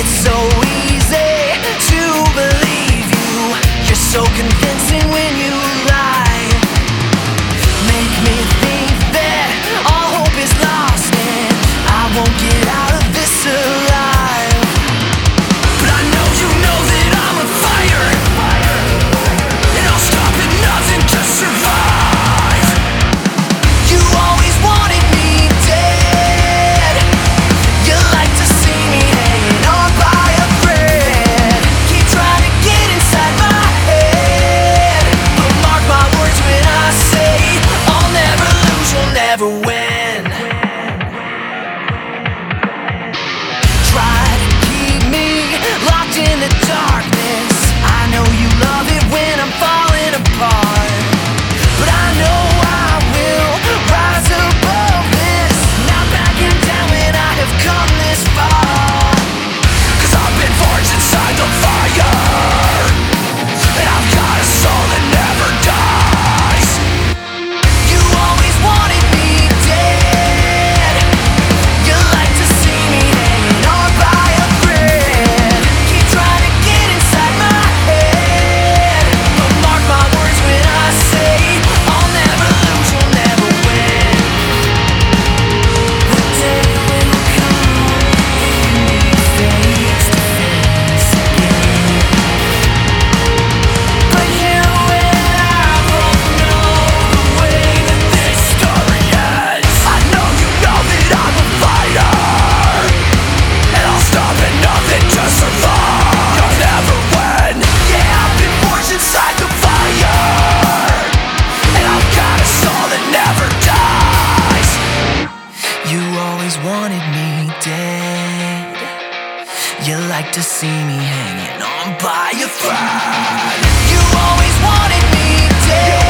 It's so easy to believe you. You're so convincing when you lie. Make me think that all hope is lost and I won't get out of this alive. But I know you know that I'm a fighter, and I'll stop at nothing to survive. You always wanted me dead. You like to see me hanging on by a thread. Keep trying to get inside my head, but mark my words when I say I'll never lose, you'll never win. Try to keep me locked in the darkness. I know you love it when I'm falling apart, but I know I will rise above this. Not backing down when I have come this far. 'Cause I've been forged inside the fire, and I've got a soul that never dies. You always wanted me dead. You like to see me hanging on by a thread. Keep trying to get inside my head, but mark my words when I say I'll never lose, you'll never win. The day will come and we face to face again, but you and I both know the way that this story ends. I know you know that I'm a fighter, and I'll stop at nothing to survive. You'll never win. Yeah, I've been forged inside the fire, and I've got a soul that never dies. You always wanted me dead. You like to see me hanging on by a thread. You always wanted me dead.